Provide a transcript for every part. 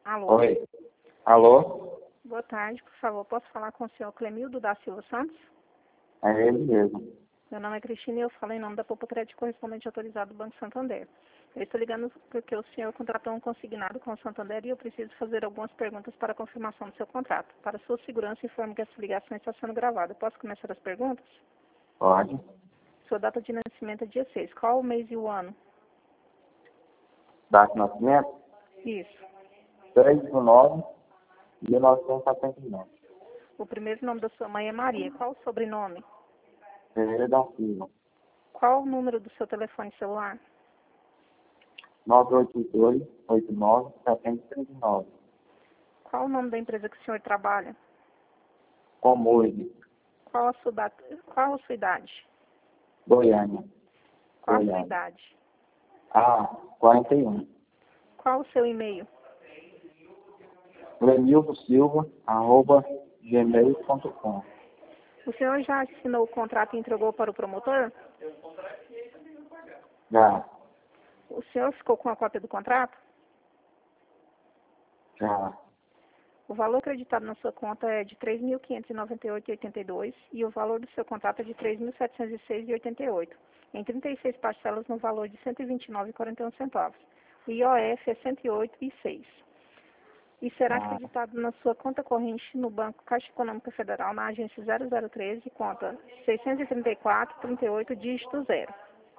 Alô? Oi. Alô? Boa tarde, por favor, posso falar com o senhor Clemildo da Silva Santos? É ele mesmo. Meu nome é Cristina e eu falo em nome da Popo Crédito Correspondente Autorizado do Banco Santander. Eu estou ligando porque o senhor contratou um consignado com o Santander e eu preciso fazer algumas perguntas para a confirmação do seu contrato. Para sua segurança, informo que essa ligação está sendo gravada. Posso começar as perguntas? Pode. Sua data de nascimento é dia 6. Qual o mês e o ano? Data de nascimento? Isso. 3/9/1979. O primeiro nome da sua mãe é Maria. Qual o sobrenome? Pereira da Silva. Qual o número do seu telefone celular? 982-89-739. Qual o nome da empresa que o senhor trabalha? Comurg, Qual a sua idade? Goiânia. Qual a sua Goiânia. idade? 41. Qual o seu e-mail? Clemildosilva@gmail.com. O senhor já assinou o contrato e entregou para o promotor? Já. O senhor ficou com a cópia do contrato? Já. O valor acreditado na sua conta é de R$ 3.598,82 e o valor do seu contrato é de R$ 3.706,88, em 36 parcelas no valor de R$ 129,41. O IOF é R$ 108,06. E será acreditado na sua conta corrente no Banco Caixa Econômica Federal, na agência 0013, conta 634-38, dígito 0.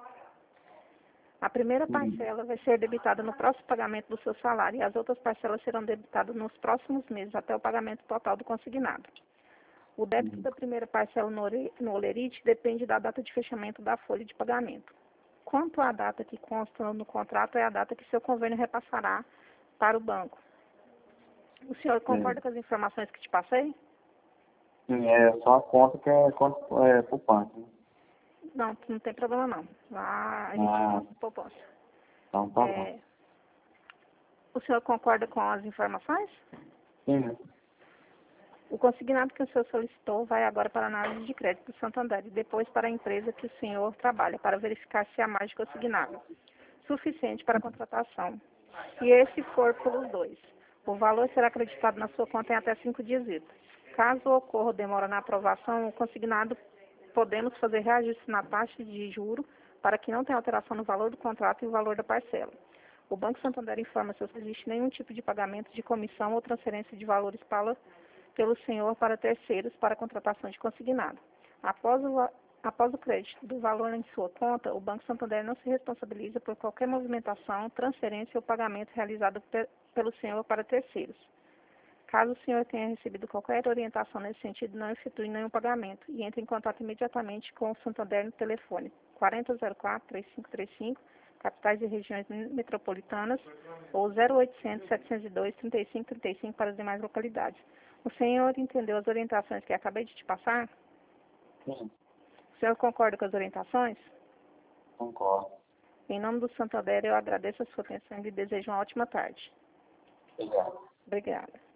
A primeira parcela vai ser debitada no próximo pagamento do seu salário e as outras parcelas serão debitadas nos próximos meses até o pagamento total do consignado. O débito da primeira parcela no Olerite depende da data de fechamento da folha de pagamento. Quanto à data que consta no contrato, é a data que seu convênio repassará para o banco. O senhor concorda com as informações que te passei? Sim, é só a conta que é conta poupança. Né? Não, não tem problema não. Lá a gente mostra poupança. Então tá bom. O senhor concorda com as informações? Sim. O consignado que o senhor solicitou vai agora para a análise de crédito do Santander e depois para a empresa que o senhor trabalha, para verificar se há mais de consignado suficiente para a contratação. E esse for pelos dois. O valor será acreditado na sua conta em até 5 dias úteis. Caso ocorra demora na aprovação, o consignado podemos fazer reajuste na taxa de juro para que não tenha alteração no valor do contrato e o valor da parcela. O Banco Santander informa se não existe nenhum tipo de pagamento de comissão ou transferência de valores pelo senhor para terceiros para contratação de consignado. Após o crédito do valor em sua conta, o Banco Santander não se responsabiliza por qualquer movimentação, transferência ou pagamento realizado pelo senhor para terceiros. Caso o senhor tenha recebido qualquer orientação nesse sentido, não efetue nenhum pagamento e entre em contato imediatamente com o Santander no telefone 4004-3535, capitais e regiões metropolitanas, ou 0800-702-3535 para as demais localidades. O senhor entendeu as orientações que acabei de te passar? Sim. O senhor concorda com as orientações? Concordo. Em nome do Santander, eu agradeço a sua atenção e lhe desejo uma ótima tarde. Obrigado. Obrigada.